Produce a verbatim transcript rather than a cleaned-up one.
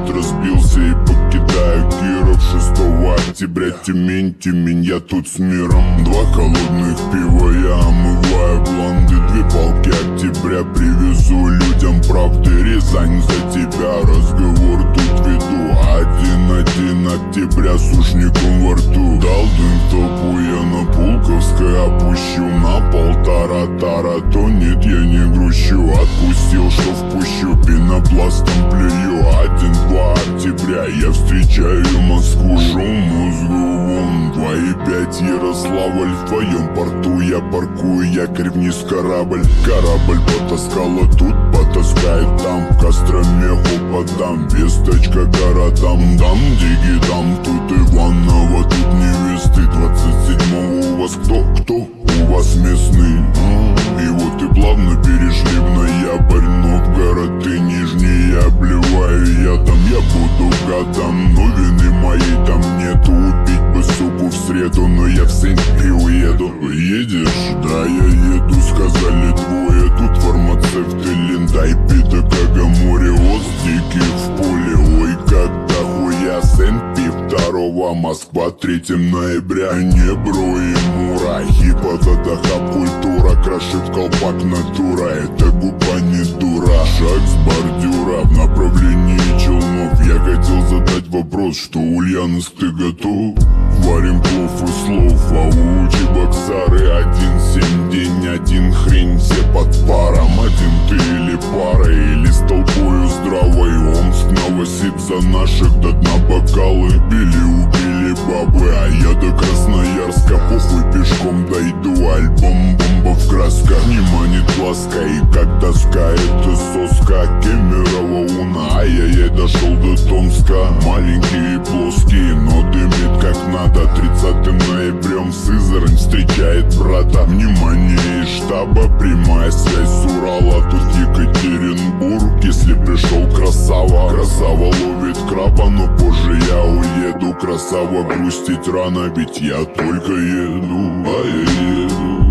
разбился и покидаю Киров. Шестого октября Тюмень, Тюмень, я тут с миром. Два холодных пива я омываю бланды. Две палки октября привезу людям правды. Рязань за тебя, разговор тут веду. Один-один октября с ушником во рту. Дал дым в толпу, я на Пулковской опущу. На полтора тара, то нет, я не грущу. Отпустил, что впущу, пенопластом плюю. Один-два октября я встречаю Москву. Шум мозгу вон, два и пять Ярославль. В твоем порту я паркую, якорь вниз корабль. Корабль потаскала тут, потаскает там. В Костроме подам, весточка городам. Дам, диги дам, тут Иваново, тут невесты. Двадцать седьмого у вас кто, кто? У вас местный. И вот и плавно перешли в ноябрь. Новгород и Нижний, я обливаю ядом. Я буду гадом, но вины моей там нету. Убить бы суку в среду, но я в Сент-Пи уеду. Едешь? Да, я еду, сказали двое. Тут фармацевты, Линдай, Пита, Кагаморе, Оздики в поле. Ой, когда хуя Сент-Пи второго, Москва третьего ноября. Небро и Мура, хипота, хаб, культура. Краши в колпак натура, это губа не дура. Шаг с бордюра в направлении Челнов. Я хотел задать вопрос, что Ульяновск, ты готов? Варим плов и слов, а у Чебоксары один семь день, один хрень, все под паром. Один ты или пара, или с толпою здравой. Омск, Новосиб за наших до дна бокалы. Били, убили бабы, а я до Красноярска. Похуй, пешком дойду, альбом бомба в красках. Не манит ласка, и как доска, это соска. Кемерово, Уна, ай-яй-яй, дошел до Томска. Маленькие и плоские, но дымит как надо. Тридцатым ноябрем Сызрань встречает брата. Внимание из штаба, прямая связь с Урала. Тут Екатеринбург, если пришел красава. Красава ловит краба, но позже я уеду. Красава грустить рано, ведь я только еду, а я еду.